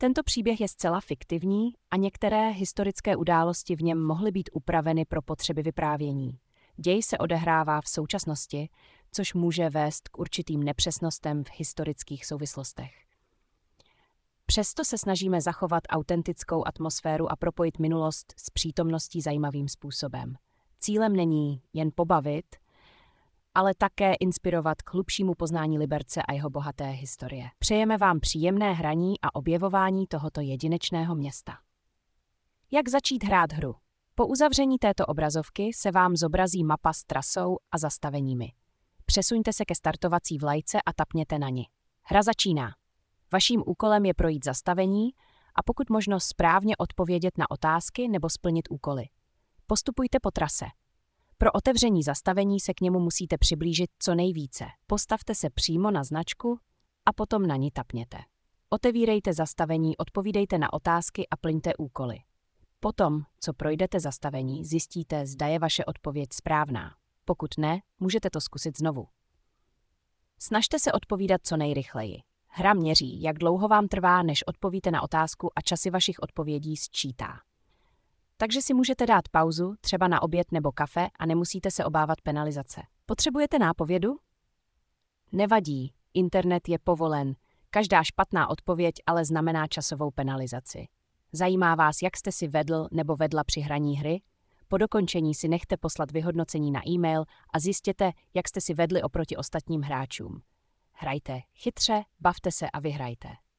Tento příběh je zcela fiktivní a některé historické události v něm mohly být upraveny pro potřeby vyprávění. Děj se odehrává v současnosti, což může vést k určitým nepřesnostem v historických souvislostech. Přesto se snažíme zachovat autentickou atmosféru a propojit minulost s přítomností zajímavým způsobem. Cílem není jen pobavit, ale také inspirovat k hlubšímu poznání Liberce a jeho bohaté historie. Přejeme vám příjemné hraní a objevování tohoto jedinečného města. Jak začít hrát hru? Po uzavření této obrazovky se vám zobrazí mapa s trasou a zastaveními. Přesuňte se ke startovací vlajce a tapněte na ni. Hra začíná. Vaším úkolem je projít zastavení a pokud možno správně odpovědět na otázky nebo splnit úkoly. Postupujte po trase. Pro otevření zastavení se k němu musíte přiblížit co nejvíce. Postavte se přímo na značku a potom na ni tapněte. Otevírejte zastavení, odpovídejte na otázky a plňte úkoly. Potom, co projdete zastavení, zjistíte, zda je vaše odpověď správná. Pokud ne, můžete to zkusit znovu. Snažte se odpovídat co nejrychleji. Hra měří, jak dlouho vám trvá, než odpovíte na otázku a časy vašich odpovědí sčítá. Takže si můžete dát pauzu, třeba na oběd nebo kafe a nemusíte se obávat penalizace. Potřebujete nápovědu? Nevadí, internet je povolen. Každá špatná odpověď ale znamená časovou penalizaci. Zajímá vás, jak jste si vedl nebo vedla při hraní hry? Po dokončení si nechte poslat vyhodnocení na e-mail a zjistěte, jak jste si vedli oproti ostatním hráčům. Hrajte chytře, bavte se a vyhrajte.